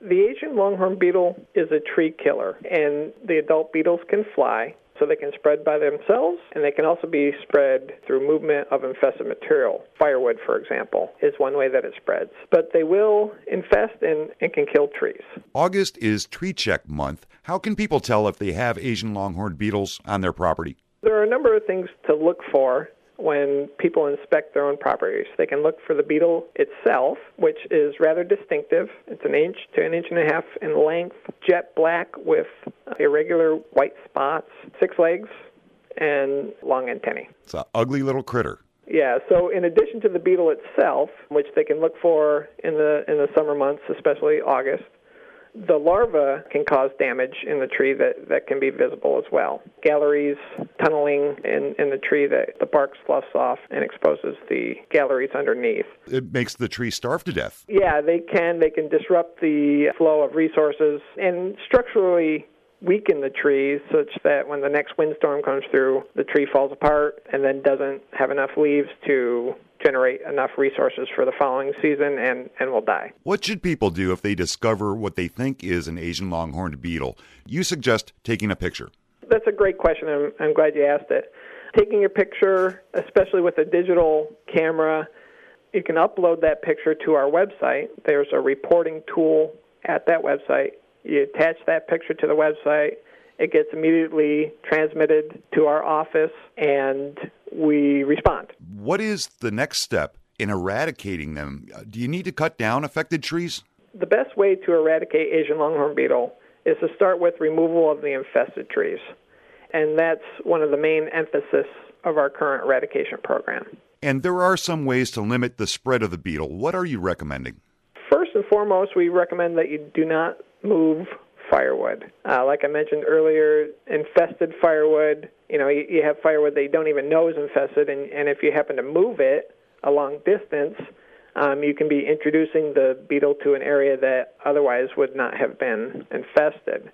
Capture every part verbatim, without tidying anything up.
The Asian longhorn beetle is a tree killer, and the adult beetles can fly, so they can spread by themselves, and they can also be spread through movement of infested material. Firewood, for example, is one way that it spreads. But they will infest and, and can kill trees. August is Tree Check Month. How can people tell if they have Asian longhorn beetles on their property? There are a number of things to look for when people inspect their own properties. They can look for the beetle itself, which is rather distinctive. It's an inch to an inch and a half in length, jet black with irregular white spots, six legs, and long antennae. It's an ugly little critter. Yeah, so in addition to the beetle itself, which they can look for in the in the summer months, especially August, the larva can cause damage in the tree that, that can be visible as well. Galleries, tunneling in, in the tree that the bark sloughs off and exposes the galleries underneath. It makes the tree starve to death. Yeah, they can. They can disrupt the flow of resources and structurally weaken the trees such that when the next windstorm comes through, the tree falls apart and then doesn't have enough leaves to generate enough resources for the following season and, and will die. What should people do if they discover what they think is an Asian longhorned beetle? You suggest taking a picture. That's a great question. I'm, I'm glad you asked it. Taking a picture, especially with a digital camera, you can upload that picture to our website. There's a reporting tool at that website. You attach that picture to the website. It gets immediately transmitted to our office, and we respond. What is the next step in eradicating them? Do you need to cut down affected trees? The best way to eradicate Asian longhorn beetle is to start with removal of the infested trees. And that's one of the main emphasis of our current eradication program. And there are some ways to limit the spread of the beetle. What are you recommending? First and foremost, we recommend that you do not move firewood. Uh, like I mentioned earlier, infested firewood, you know, you, you have firewood that you don't even know is infested, and, and if you happen to move it a long distance, um, you can be introducing the beetle to an area that otherwise would not have been infested.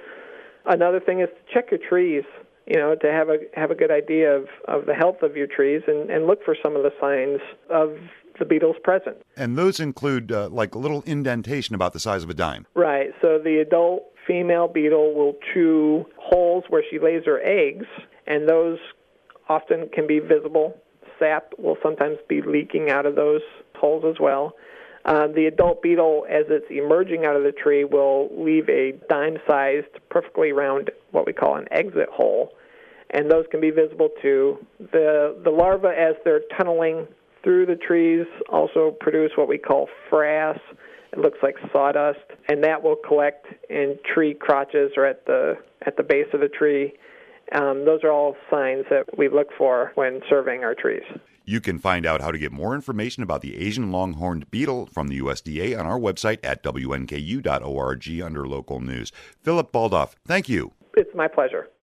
Another thing is to check your trees, you know, to have a have a good idea of, of the health of your trees and, and look for some of the signs of the beetle's present. And those include uh, like a little indentation about the size of a dime. Right. So the adult female beetle will chew holes where she lays her eggs, and those often can be visible. Sap will sometimes be leaking out of those holes as well. Uh, the adult beetle, as it's emerging out of the tree, will leave a dime-sized, perfectly round, what we call an exit hole, and those can be visible too. The the larvae, as they're tunneling through the trees, also produce what we call frass. It looks like sawdust, and that will collect in tree crotches or at the at the base of the tree. Um, those are all signs that we look for when surveying our trees. You can find out how to get more information about the Asian longhorned beetle from the U S D A on our website at W N K U dot org under local news. Philip Baldoff, thank you. It's my pleasure.